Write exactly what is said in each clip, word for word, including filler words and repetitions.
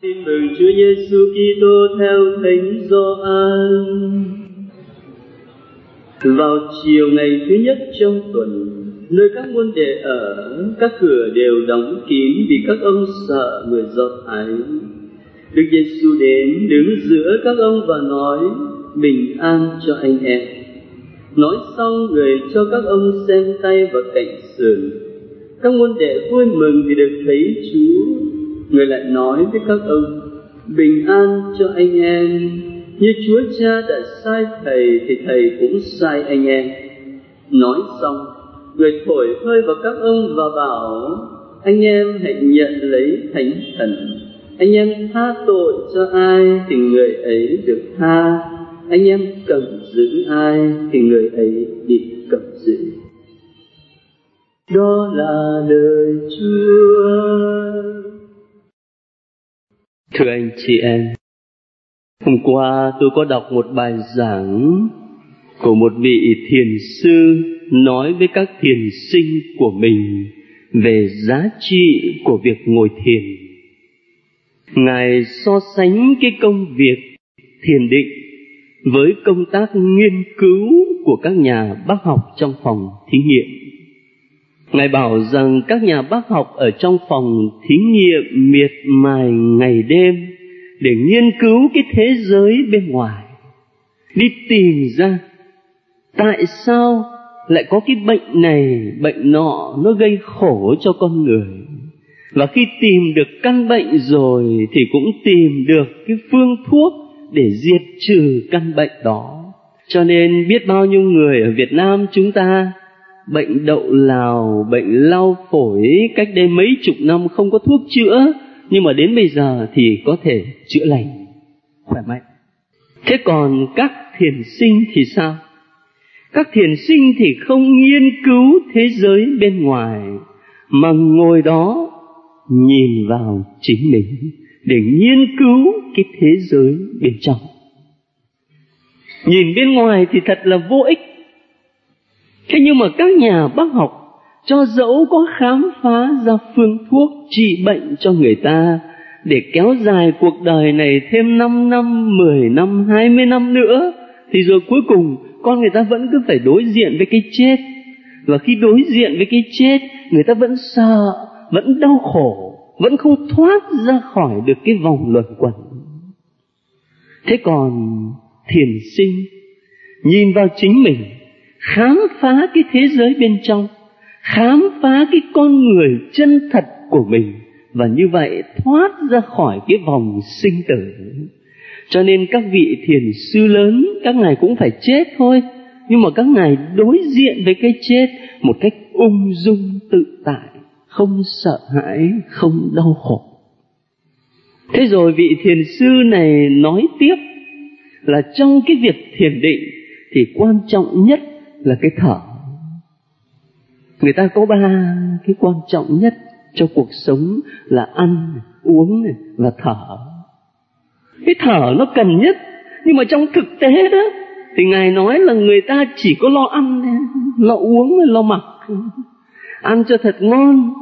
Tin mừng Chúa Giêsu Kitô theo Thánh Gioan. Vào chiều ngày thứ nhất trong tuần, nơi các môn đệ ở, các cửa đều đóng kín vì các ông sợ người Do Thái. Đức Giêsu đến đứng giữa các ông và nói: bình an cho anh em. Nói xong, người cho các ông xem tay và cạnh sườn. Các môn đệ vui mừng vì được thấy Chúa. Người lại nói với các ông: bình an cho anh em. Như Chúa Cha đã sai thầy thì thầy cũng sai anh em. Nói xong, người thổi hơi vào các ông và bảo: anh em hãy nhận lấy Thánh Thần. Anh em tha tội cho ai thì người ấy được tha. Anh em cầm giữ ai thì người ấy bị cầm giữ. Đó là lời Chúa. Thưa anh chị em, hôm qua tôi có đọc một bài giảng của một vị thiền sư nói với các thiền sinh của mình về giá trị của việc ngồi thiền. Ngài so sánh cái công việc thiền định với công tác nghiên cứu của các nhà bác học trong phòng thí nghiệm. Ngài bảo rằng các nhà bác học ở trong phòng thí nghiệm miệt mài ngày đêm để nghiên cứu cái thế giới bên ngoài, đi tìm ra tại sao lại có cái bệnh này, bệnh nọ nó gây khổ cho con người. Và khi tìm được căn bệnh rồi thì cũng tìm được cái phương thuốc để diệt trừ căn bệnh đó. Cho nên biết bao nhiêu người ở Việt Nam chúng ta bệnh đậu lào, bệnh lao phổi cách đây mấy chục năm không có thuốc chữa, nhưng mà đến bây giờ thì có thể chữa lành, khỏe mạnh. Thế còn các thiền sinh thì sao? Các thiền sinh thì không nghiên cứu thế giới bên ngoài, mà ngồi đó nhìn vào chính mình để nghiên cứu cái thế giới bên trong. Nhìn bên ngoài thì thật là vô ích. Thế nhưng mà các nhà bác học cho dẫu có khám phá ra phương thuốc trị bệnh cho người ta để kéo dài cuộc đời này thêm năm năm, mười năm, hai mươi năm nữa, thì rồi cuối cùng con người ta vẫn cứ phải đối diện với cái chết. Và khi đối diện với cái chết, người ta vẫn sợ, vẫn đau khổ, vẫn không thoát ra khỏi được cái vòng luẩn quẩn. Thế còn thiền sinh nhìn vào chính mình, khám phá cái thế giới bên trong, khám phá cái con người chân thật của mình, và như vậy thoát ra khỏi cái vòng sinh tử. Cho nên các vị thiền sư lớn, các ngài cũng phải chết thôi, nhưng mà các ngài đối diện với cái chết một cách ung dung tự tại, không sợ hãi, không đau khổ. Thế rồi vị thiền sư này nói tiếp là trong cái việc thiền định thì quan trọng nhất là cái thở. Người ta có ba cái quan trọng nhất cho cuộc sống là ăn, uống và thở. Cái thở nó cần nhất, nhưng mà trong thực tế đó thì Ngài nói là người ta chỉ có lo ăn, lo uống, lo mặc. Ăn cho thật ngon,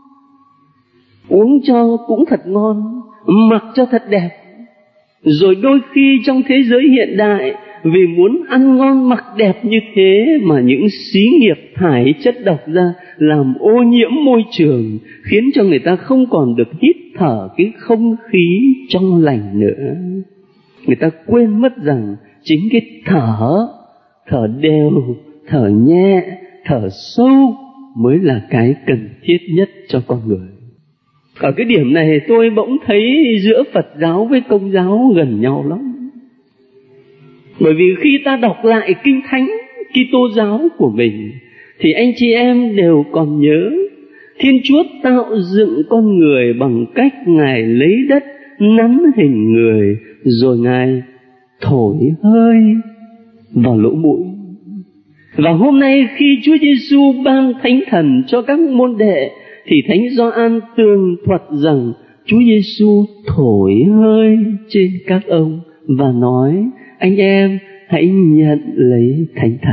uống cho cũng thật ngon, mặc cho thật đẹp. Rồi đôi khi trong thế giới hiện đại, vì muốn ăn ngon mặc đẹp như thế mà những xí nghiệp thải chất độc ra, làm ô nhiễm môi trường, khiến cho người ta không còn được hít thở cái không khí trong lành nữa. Người ta quên mất rằng chính cái thở, thở đều, thở nhẹ, thở sâu mới là cái cần thiết nhất cho con người. Ở cái điểm này tôi bỗng thấy giữa Phật giáo với Công giáo gần nhau lắm. Bởi vì khi ta đọc lại Kinh Thánh Kitô giáo của mình thì anh chị em đều còn nhớ Thiên Chúa tạo dựng con người bằng cách Ngài lấy đất nắn hình người, rồi Ngài thổi hơi vào lỗ mũi. Và hôm nay khi Chúa Giêsu ban Thánh Thần cho các môn đệ thì Thánh Gioan tường thuật rằng Chúa Giêsu thổi hơi trên các ông và nói: anh em hãy nhận lấy Thánh Thần.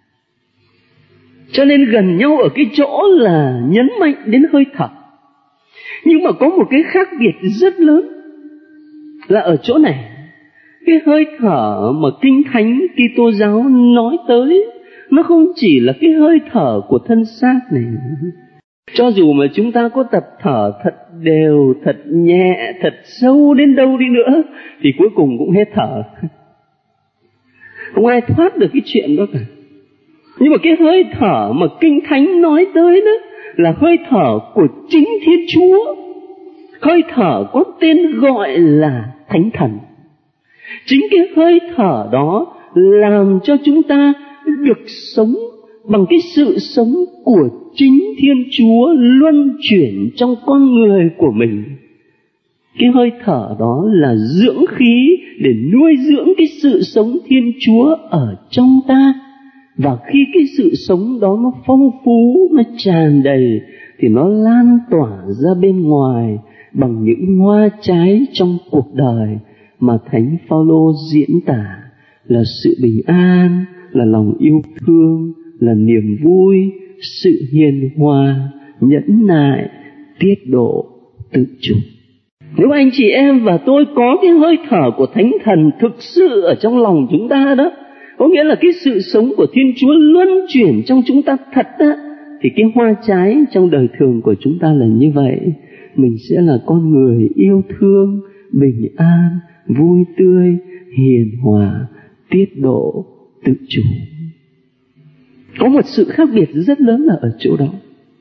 Cho nên gần nhau ở cái chỗ là nhấn mạnh đến hơi thở. Nhưng mà có một cái khác biệt rất lớn. là ở chỗ này. Cái hơi thở mà Kinh Thánh Kitô giáo nói tới, nó không chỉ là cái hơi thở của thân xác này. Cho dù mà chúng ta có tập thở thật đều, thật nhẹ, thật sâu đến đâu đi nữa, thì cuối cùng cũng hết thở. Không ai thoát được cái chuyện đó cả. Nhưng mà cái hơi thở mà Kinh Thánh nói tới đó là hơi thở của chính Thiên Chúa. Hơi thở có tên gọi là Thánh Thần. Chính cái hơi thở đó làm cho chúng ta được sống bằng cái sự sống của chính Thiên Chúa luân chuyển trong con người của mình. Cái hơi thở đó là dưỡng khí để nuôi dưỡng cái sự sống Thiên Chúa ở trong ta. Và khi cái sự sống đó nó phong phú, nó tràn đầy, thì nó lan tỏa ra bên ngoài bằng những hoa trái trong cuộc đời mà Thánh Phaolô diễn tả là sự bình an, là lòng yêu thương, là niềm vui, sự hiền hòa, nhẫn nại, tiết độ, tự chủ. Nếu anh chị em và tôi có cái hơi thở của Thánh Thần thực sự ở trong lòng chúng ta đó, có nghĩa là cái sự sống của Thiên Chúa luân chuyển trong chúng ta thật đó, thì cái hoa trái trong đời thường của chúng ta là như vậy. Mình sẽ là con người yêu thương, bình an, vui tươi, hiền hòa, tiết độ, tự chủ. Có một sự khác biệt rất lớn là ở chỗ đó.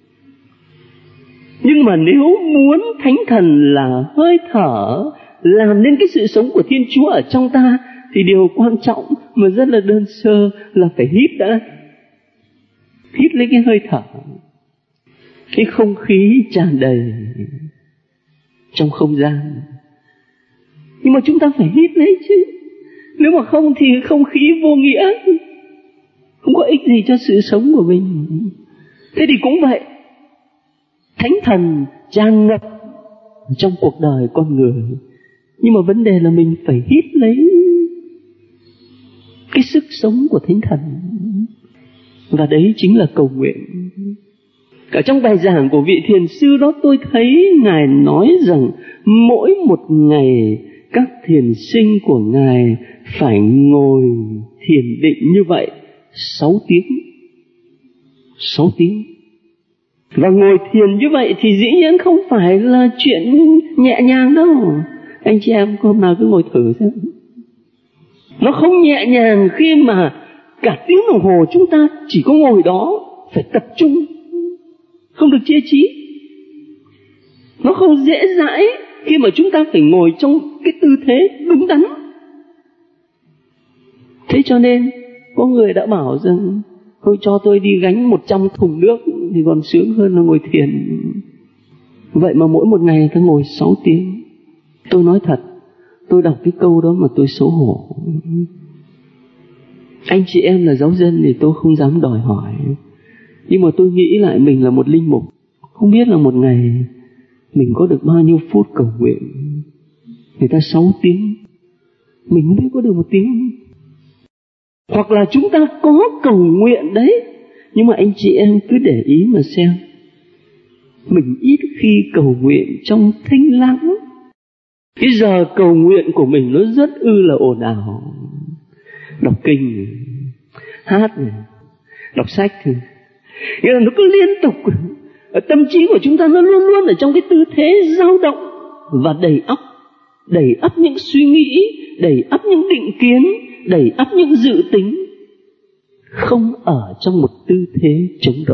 Nhưng mà nếu muốn Thánh Thần là hơi thở làm nên cái sự sống của Thiên Chúa ở trong ta, thì điều quan trọng mà rất là đơn sơ là phải hít đã. Hít lấy cái hơi thở, cái không khí tràn đầy trong không gian. Nhưng mà chúng ta phải hít lấy chứ. Nếu mà không thì không khí vô nghĩa, không có ích gì cho sự sống của mình. Thế thì cũng vậy, Thánh Thần tràn ngập trong cuộc đời con người. Nhưng mà vấn đề là mình phải hít lấy cái sức sống của Thánh Thần. Và đấy chính là cầu nguyện. Ở trong bài giảng của vị thiền sư đó, tôi thấy Ngài nói rằng mỗi một ngày các thiền sinh của Ngài phải ngồi thiền định như vậy sáu tiếng. Sáu tiếng. Và ngồi thiền như vậy thì dĩ nhiên không phải là chuyện nhẹ nhàng đâu. Anh chị em hôm nào cứ ngồi thử xem. Nó không nhẹ nhàng khi mà cả tiếng đồng hồ chúng ta chỉ có ngồi đó, phải tập trung, không được chia trí. Nó không dễ dãi khi mà chúng ta phải ngồi trong cái tư thế đúng đắn. Thế cho nên có người đã bảo rằng thôi cho tôi đi gánh một trăm thùng nước thì còn sướng hơn là ngồi thiền. Vậy mà mỗi một ngày ta ngồi sáu tiếng. Tôi nói thật, tôi đọc cái câu đó mà tôi xấu hổ. Anh chị em là giáo dân thì tôi không dám đòi hỏi. Nhưng mà tôi nghĩ lại mình là một linh mục, không biết là một ngày mình có được bao nhiêu phút cầu nguyện. Người ta sáu tiếng, mình không biết có được một tiếng. Hoặc là chúng ta có cầu nguyện đấy, nhưng mà anh chị em cứ để ý mà xem, mình ít khi cầu nguyện trong thinh lặng. Cái giờ cầu nguyện của mình nó rất ư là ồn ào. Đọc kinh, hát, đọc sách, nghĩa là nó cứ liên tục. Ở tâm trí của chúng ta nó luôn luôn ở trong cái tư thế dao động và đầy ắp, đầy ắp những suy nghĩ, đầy ắp những định kiến, đầy ắp những dự tính, không ở trong một tư thế trống rỗng.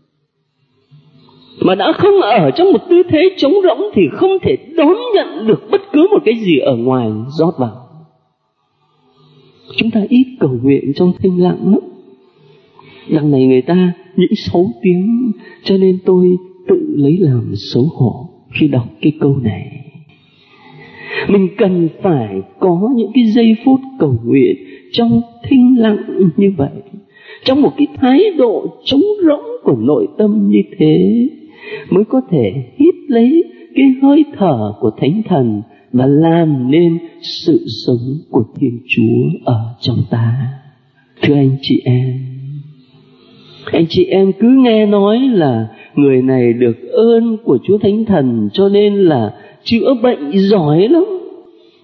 Mà đã không ở trong một tư thế trống rỗng thì không thể đón nhận được bất cứ một cái gì ở ngoài rót vào. Chúng ta ít cầu nguyện trong thinh lặng lắm. Đằng này người ta những sáu tiếng, cho nên tôi tự lấy làm xấu hổ khi đọc cái câu này. Mình cần phải có những cái giây phút cầu nguyện trong thinh lặng như vậy, trong một cái thái độ trống rỗng của nội tâm như thế, mới có thể hít lấy cái hơi thở của Thánh Thần và làm nên sự sống của Thiên Chúa ở trong ta. Thưa anh chị em, anh chị em cứ nghe nói là người này được ơn của Chúa Thánh Thần cho nên là chữa bệnh giỏi lắm.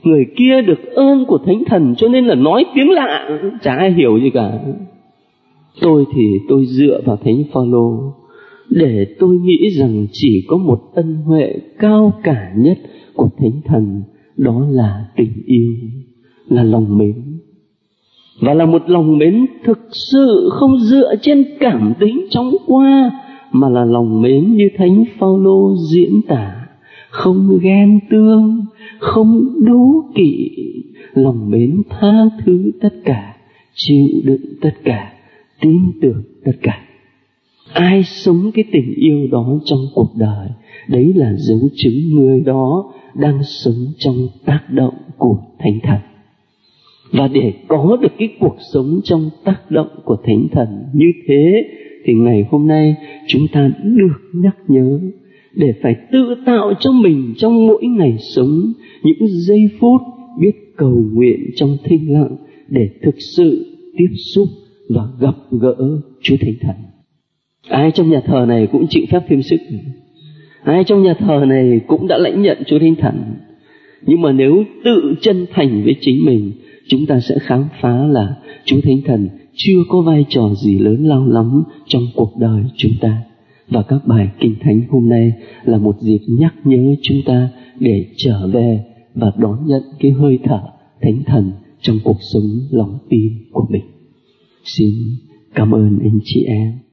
người kia được ơn của Thánh Thần cho nên là nói tiếng lạ, chả ai hiểu gì cả. Tôi thì tôi dựa vào Thánh Phaolô để tôi nghĩ rằng chỉ có một ân huệ cao cả nhất của Thánh Thần, đó là tình yêu, là lòng mến. Và là một lòng mến thực sự không dựa trên cảm tính chóng qua, mà là lòng mến như Thánh Phaolô diễn tả, không ghen tương, không đố kỵ, lòng mến tha thứ tất cả, chịu đựng tất cả, tin tưởng tất cả. Ai sống cái tình yêu đó trong cuộc đời, đấy là dấu chứng người đó đang sống trong tác động của Thánh Thần. Và để có được cái cuộc sống trong tác động của Thánh Thần như thế, thì ngày hôm nay chúng ta được nhắc nhớ để phải tự tạo cho mình trong mỗi ngày sống những giây phút biết cầu nguyện trong thinh lặng để thực sự tiếp xúc và gặp gỡ Chúa Thánh Thần. Ai trong nhà thờ này cũng chịu phép thêm sức, ai trong nhà thờ này cũng đã lãnh nhận Chúa Thánh Thần. Nhưng mà nếu tự chân thành với chính mình, chúng ta sẽ khám phá là Chúa Thánh Thần chưa có vai trò gì lớn lao lắm trong cuộc đời chúng ta. Và các bài Kinh Thánh hôm nay là một dịp nhắc nhớ chúng ta để trở về và đón nhận cái hơi thở Thánh Thần trong cuộc sống lòng tin của mình. Xin cảm ơn anh chị em.